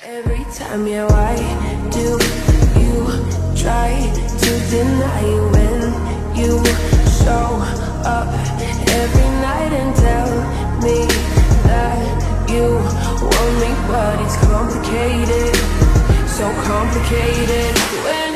Every time, yeah, why do you try to deny when you show up every night and tell me that you want me, but it's complicated, so complicated.